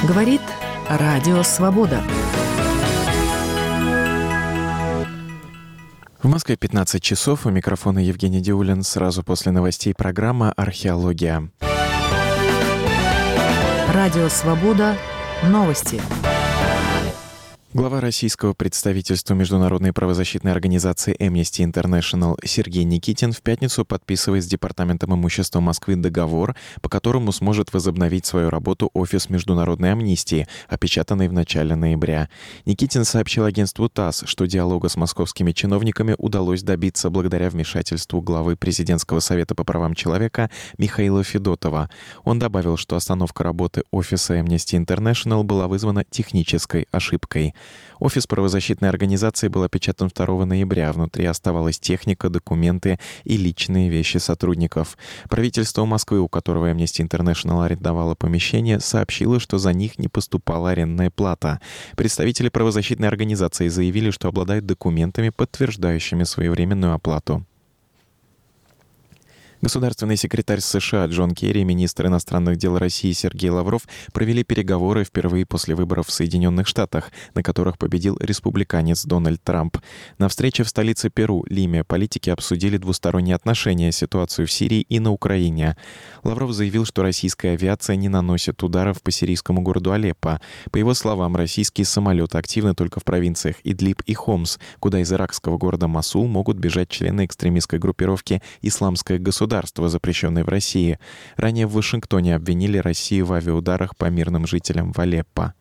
Говорит Радио Свобода. В Москве 15 часов. У микрофона Евгений Диулин. Сразу после новостей программа «Археология». Радио Свобода. Новости. Глава российского представительства Международной правозащитной организации Amnesty International Сергей Никитин в пятницу подписывает с Департаментом имущества Москвы договор, по которому сможет возобновить свою работу офис Международной амнистии, опечатанный в начале ноября. Никитин сообщил агентству ТАСС, что диалога с московскими чиновниками удалось добиться благодаря вмешательству главы Президентского совета по правам человека Михаила Федотова. Он добавил, что остановка работы офиса Amnesty International была вызвана технической ошибкой. Офис правозащитной организации был опечатан 2 ноября. Внутри оставалась техника, документы и личные вещи сотрудников. Правительство Москвы, у которого Amnesty International арендовало помещение, сообщило, что за них не поступала арендная плата. Представители правозащитной организации заявили, что обладают документами, подтверждающими своевременную оплату. Государственный секретарь США Джон Керри и министр иностранных дел России Сергей Лавров провели переговоры впервые после выборов в Соединенных Штатах, на которых победил республиканец Дональд Трамп. На встрече в столице Перу, Лиме, политики обсудили двусторонние отношения, ситуацию в Сирии и на Украине. Лавров заявил, что российская авиация не наносит ударов по сирийскому городу Алеппо. По его словам, российские самолеты активны только в провинциях Идлиб и Хомс, куда из иракского города Мосул могут бежать члены экстремистской группировки «Исламское государство», запрещенной в России. Ранее в Вашингтоне обвинили Россию в авиаударах по мирным жителям в Алеппо.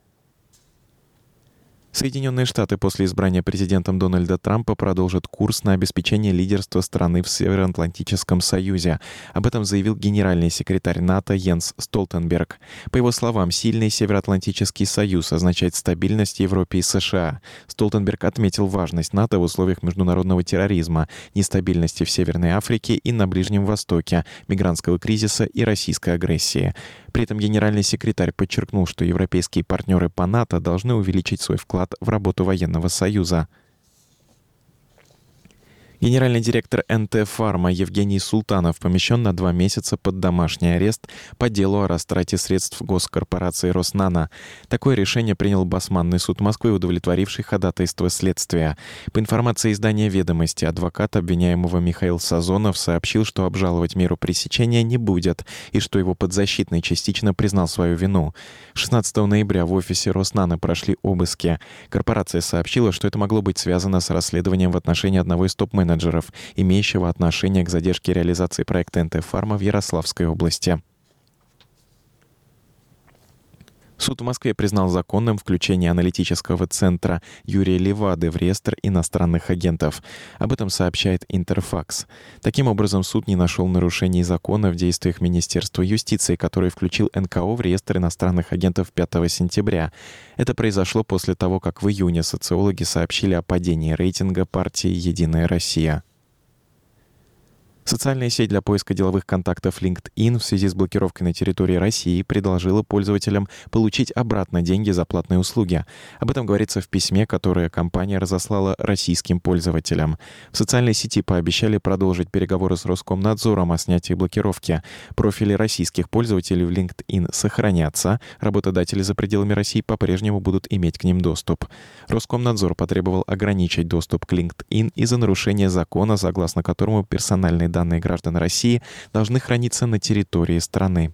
Соединенные Штаты после избрания президентом Дональда Трампа продолжат курс на обеспечение лидерства страны в Североатлантическом Союзе. Об этом заявил генеральный секретарь НАТО Йенс Столтенберг. По его словам, сильный Североатлантический Союз означает стабильность в Европе и США. Столтенберг отметил важность НАТО в условиях международного терроризма, нестабильности в Северной Африке и на Ближнем Востоке, мигрантского кризиса и российской агрессии. При этом генеральный секретарь подчеркнул, что европейские партнеры по НАТО должны увеличить свой вклад в работу военного союза. Генеральный директор НТ «Фарма» Евгений Султанов помещен на 2 месяца под домашний арест по делу о растрате средств госкорпорации «Роснано». Такое решение принял Басманный суд Москвы, удовлетворивший ходатайство следствия. По информации издания «Ведомости», адвокат обвиняемого Михаил Сазонов сообщил, что обжаловать меру пресечения не будет и что его подзащитный частично признал свою вину. 16 ноября в офисе «Роснано» прошли обыски. Корпорация сообщила, что это могло быть связано с расследованием в отношении одного из топ-менеджеров, имеющего отношение к задержке реализации проекта НТ «Фарма» в Ярославской области. Суд в Москве признал законным включение аналитического центра Юрия Левады в реестр иностранных агентов. Об этом сообщает Интерфакс. Таким образом, суд не нашел нарушений закона в действиях Министерства юстиции, который включил НКО в реестр иностранных агентов 5 сентября. Это произошло после того, как в июне социологи сообщили о падении рейтинга партии «Единая Россия». Социальная сеть для поиска деловых контактов LinkedIn в связи с блокировкой на территории России предложила пользователям получить обратно деньги за платные услуги. Об этом говорится в письме, которое компания разослала российским пользователям. В социальной сети пообещали продолжить переговоры с Роскомнадзором о снятии блокировки. Профили российских пользователей в LinkedIn сохранятся. Работодатели за пределами России по-прежнему будут иметь к ним доступ. Роскомнадзор потребовал ограничить доступ к LinkedIn из-за нарушения закона, согласно которому персональные данные граждан России должны храниться на территории страны.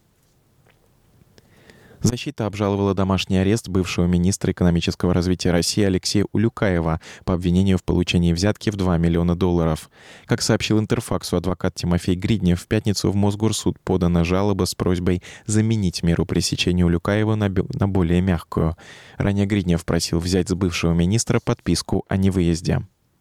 Защита обжаловала домашний арест бывшего министра экономического развития России Алексея Улюкаева по обвинению в получении взятки в $2 миллиона. Как сообщил Интерфаксу адвокат Тимофей Гриднев, в пятницу в Мосгорсуд подана жалоба с просьбой заменить меру пресечения Улюкаева на более мягкую. Ранее Гриднев просил взять с бывшего министра подписку о невыезде.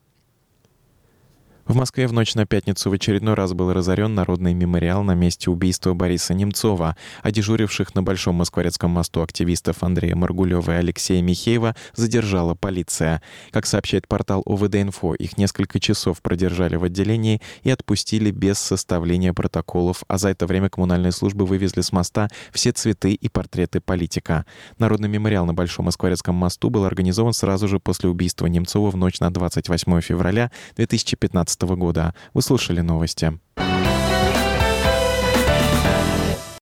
В Москве в ночь на пятницу в очередной раз был разорен народный мемориал на месте убийства Бориса Немцова, а дежуривших на Большом Москворецком мосту активистов Андрея Маргулева и Алексея Михеева задержала полиция. Как сообщает портал ОВД-Инфо, их несколько часов продержали в отделении и отпустили без составления протоколов, а за это время коммунальные службы вывезли с моста все цветы и портреты политика. Народный мемориал на Большом Москворецком мосту был организован сразу же после убийства Немцова в ночь на 28 февраля 2015 года. Вы слушали новости.